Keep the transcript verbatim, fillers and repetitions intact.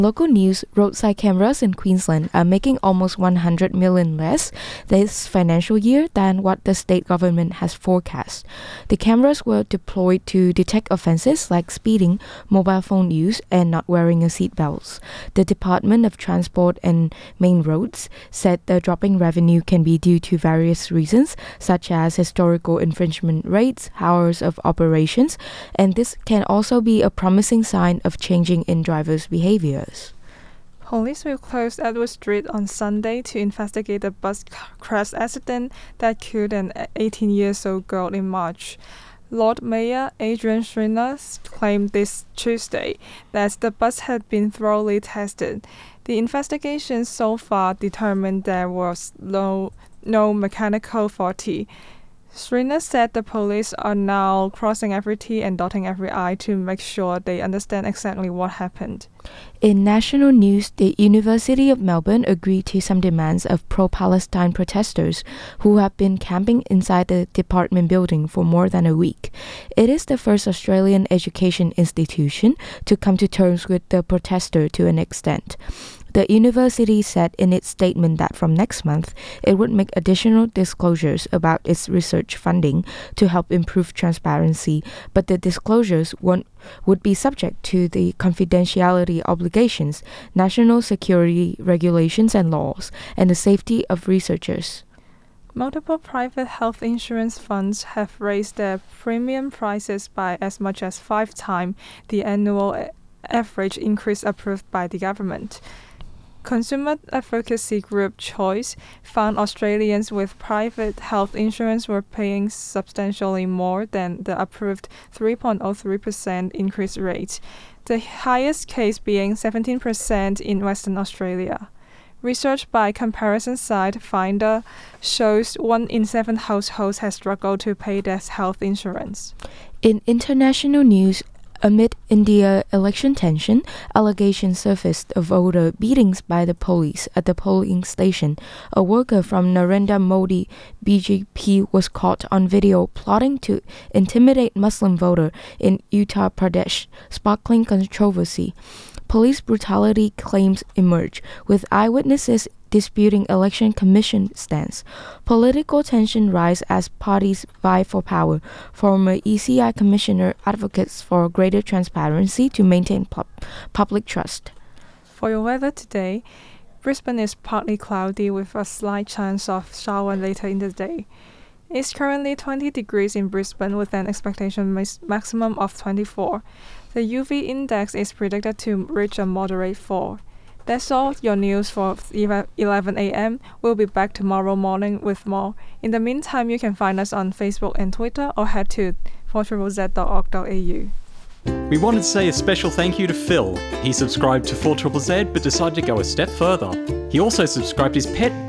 Local news, roadside cameras in Queensland are making almost one hundred million less this financial year than what the state government has forecast. The cameras were deployed to detect offences like speeding, mobile phone use, and not wearing a seatbelt. The Department of Transport and Main Roads said the dropping revenue can be due to various reasons, such as historical infringement rates, hours of operations, and this can also be a promising sign of changing in drivers' behaviours. Police will close Edward Street on Sunday to investigate a bus crash accident that killed an eighteen years old girl in March. Lord Mayor Adrian Schrinner claimed this Tuesday that the bus had been thoroughly tested. The investigation so far determined there was no, no mechanical faulty. Schrinner said the police are now crossing every T and dotting every I to make sure they understand exactly what happened. In national news, the University of Melbourne agreed to some demands of pro-Palestine protesters who have been camping inside the department building for more than a week. It is the first Australian education institution to come to terms with the protester to an extent. The university said in its statement that from next month, it would make additional disclosures about its research funding to help improve transparency, but the disclosures won't, would be subject to the confidentiality obligations, national security regulations and laws, and the safety of researchers. Multiple private health insurance funds have raised their premium prices by as much as five times the annual average increase approved by the government. Consumer advocacy group Choice found Australians with private health insurance were paying substantially more than the approved three point zero three percent increase rate, the highest case being seventeen percent in Western Australia. Research by comparison site Finder shows one in seven households has struggled to pay their health insurance. In international news, amid India election tension, allegations surfaced of voter beatings by the police at the polling station. A worker from Narendra Modi B J P was caught on video plotting to intimidate Muslim voter in Uttar Pradesh, sparkling controversy. Police brutality claims emerge, with eyewitnesses disputing election commission stance. Political tension rise as parties vie for power. Former E C I commissioner advocates for greater transparency to maintain pu- public trust. For your weather today, Brisbane is partly cloudy with a slight chance of shower later in the day. It's currently twenty degrees in Brisbane with an expectation mas- maximum of twenty-four. The U V index is predicted to reach a moderate four. That's all your news for eleven a.m. We'll be back tomorrow morning with more. In the meantime, you can find us on Facebook and Twitter or head to four z z dot org dot a u. We wanted to say a special thank you to Phil. He subscribed to four Z Z Z but decided to go a step further. He also subscribed his pet